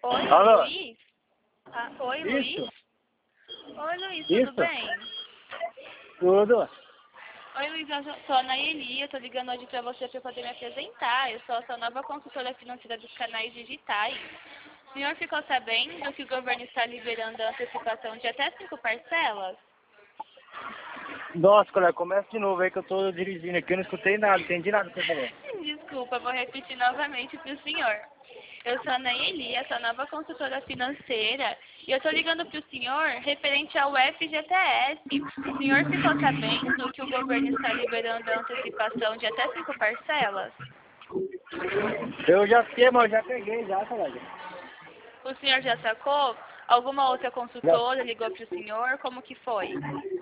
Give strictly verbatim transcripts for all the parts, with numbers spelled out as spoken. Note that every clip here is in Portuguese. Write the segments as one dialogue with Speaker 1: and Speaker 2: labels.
Speaker 1: Oi,
Speaker 2: Alô?
Speaker 1: Luiz? Ah, oi,
Speaker 2: Isso.
Speaker 1: Luiz? Oi, Luiz, tudo
Speaker 2: Isso.
Speaker 1: bem?
Speaker 2: Tudo.
Speaker 1: Oi, Luiz, eu sou a Nayeli, eu tô ligando hoje pra você pra poder me apresentar. Eu sou a sua nova consultora financeira dos canais digitais. O senhor ficou sabendo que o governo está liberando a antecipação de até cinco parcelas?
Speaker 2: Nossa, colega, começa de novo aí que eu tô dirigindo aqui, eu não escutei nada, não entendi nada que você falou.
Speaker 1: Desculpa, vou repetir novamente para o senhor. Eu sou a Nayeli, a sua nova consultora financeira, e eu estou ligando para o senhor referente ao F G T S. O senhor ficou sabendo que o governo está liberando a antecipação de até cinco parcelas?
Speaker 2: Eu já fiquei, mas eu já peguei já, colega.
Speaker 1: O senhor já sacou? Alguma outra
Speaker 2: Já.
Speaker 1: consultora ligou para o senhor? Como que foi?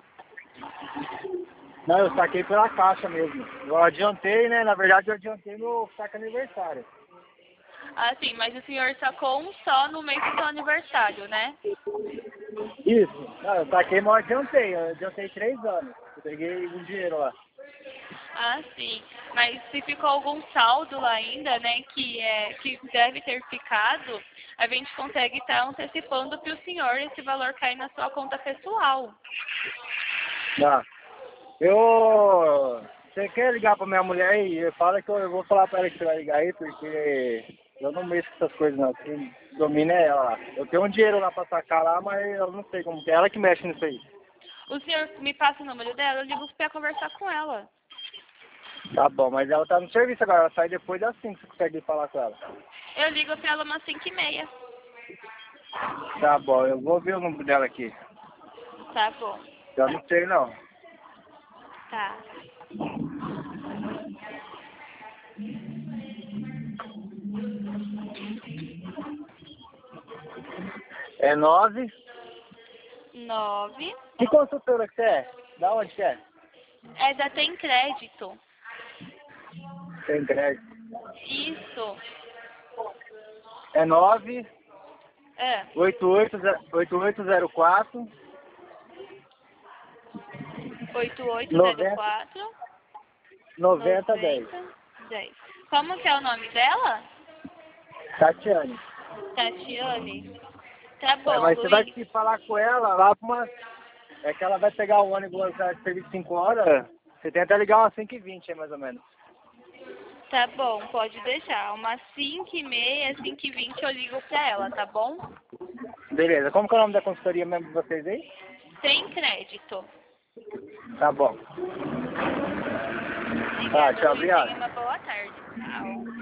Speaker 2: Não, eu saquei pela caixa mesmo. Eu adiantei, né? Na verdade eu adiantei meu saque aniversário.
Speaker 1: Ah, sim, mas o senhor sacou um só no mês do seu aniversário, né?
Speaker 2: Isso. Não, eu saquei, mas eu adiantei. Eu adiantei três anos. Eu peguei um dinheiro lá.
Speaker 1: Ah, sim. Mas se ficou algum saldo lá ainda, né, que, é, que deve ter ficado, a gente consegue estar antecipando para o senhor esse valor cair na sua conta pessoal.
Speaker 2: Tá. Eu... Você quer ligar pra minha mulher aí? Fala que eu, eu vou falar pra ela que você vai ligar aí, porque eu não mexo com essas coisas não. Quem domina é ela. Eu tenho um dinheiro lá pra sacar lá, mas eu não sei como que é. Ela que mexe nisso aí.
Speaker 1: O senhor me passa o número dela, eu ligo para conversar com ela.
Speaker 2: Tá bom, mas ela tá no serviço agora. Ela sai depois das cinco, você consegue falar com ela.
Speaker 1: Eu ligo para ela umas cinco e meia.
Speaker 2: Tá bom, eu vou ver o número dela aqui.
Speaker 1: Tá bom.
Speaker 2: Eu não sei não.
Speaker 1: Tá.
Speaker 2: É nove.
Speaker 1: Nove.
Speaker 2: Que consultora que você é? Da onde que é?
Speaker 1: É da Tem Crédito.
Speaker 2: Tem crédito.
Speaker 1: Isso.
Speaker 2: É nove
Speaker 1: É.
Speaker 2: oito oito zero quatro
Speaker 1: oito oito zero
Speaker 2: noventa
Speaker 1: quatro
Speaker 2: noventa dez.
Speaker 1: noventa dez. Como que é o nome dela?
Speaker 2: Tatiane.
Speaker 1: Tatiane? Tá
Speaker 2: É,
Speaker 1: bom,
Speaker 2: mas você vai ter
Speaker 1: Luiz.
Speaker 2: que falar com ela lá pra uma. É que ela vai pegar o ônibus lá de serviço cinco horas. Você tenta ligar umas cinco e vinte aí mais ou menos.
Speaker 1: Tá bom, pode deixar. Umas cinco e meia, cinco e vinte eu ligo pra ela, tá bom?
Speaker 2: Beleza, como que é o nome da consultoria mesmo de vocês aí?
Speaker 1: Tem crédito.
Speaker 2: Tá bom.
Speaker 1: Obrigada,
Speaker 2: Tá, tchau,
Speaker 1: Luiz. Tenha
Speaker 2: obrigado.
Speaker 1: uma boa tarde. Tchau.